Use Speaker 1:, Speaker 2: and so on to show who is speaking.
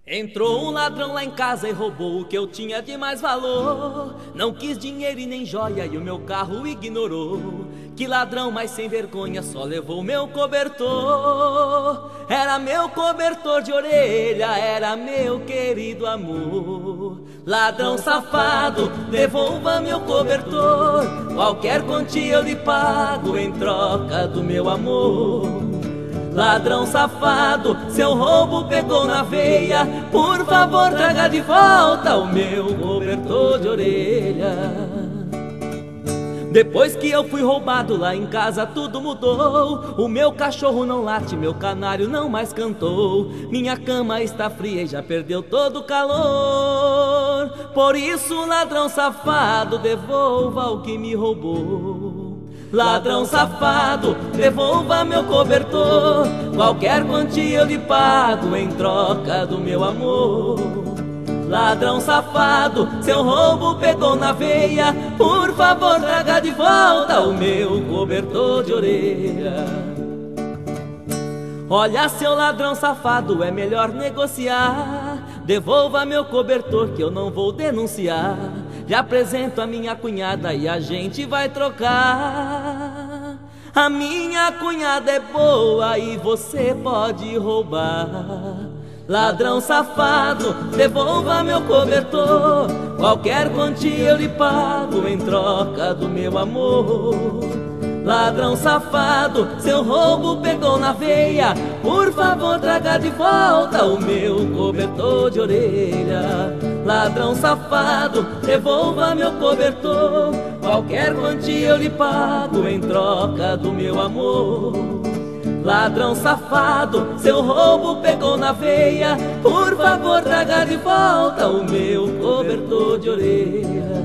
Speaker 1: Entrou um ladrão lá em casa e roubou o que eu tinha de mais valor. Não quis dinheiro e nem joia e o meu carro ignorou. Que ladrão mais sem vergonha, só levou meu cobertor. Era meu cobertor de orelha, era meu querido amor. Ladrão safado, devolva meu cobertor. Qualquer quantia eu lhe pago em troca do meu amor. Ladrão safado, seu roubo pegou na veia. Por favor, traga de volta o meu cobertor de orelha. Depois que eu fui roubado lá em casa tudo mudou. O meu cachorro não late, meu canário não mais cantou. Minha cama está fria e já perdeu todo o calor. Por isso, ladrão safado, devolva o que me roubou. Ladrão safado, devolva meu cobertor. Qualquer quantia eu lhe pago em troca do meu amor. Ladrão safado, seu roubo pegou na veia. Por favor, traga de volta o meu cobertor de orelha. Olha, seu ladrão safado, é melhor negociar. Devolva meu cobertor que eu não vou denunciar. Lhe apresento a minha cunhada e a gente vai trocar. A minha cunhada é boa e você pode roubar. Ladrão safado, devolva meu cobertor. Qualquer quantia eu lhe pago em troca do meu amor. Ladrão safado, seu roubo pegou na veia. Por favor, traga de volta o meu cobertor de orelha. Ladrão safado, devolva meu cobertor. Qualquer quantia eu lhe pago em troca do meu amor. Ladrão safado, seu roubo pegou na veia. Por favor, traga de volta o meu cobertor de orelha.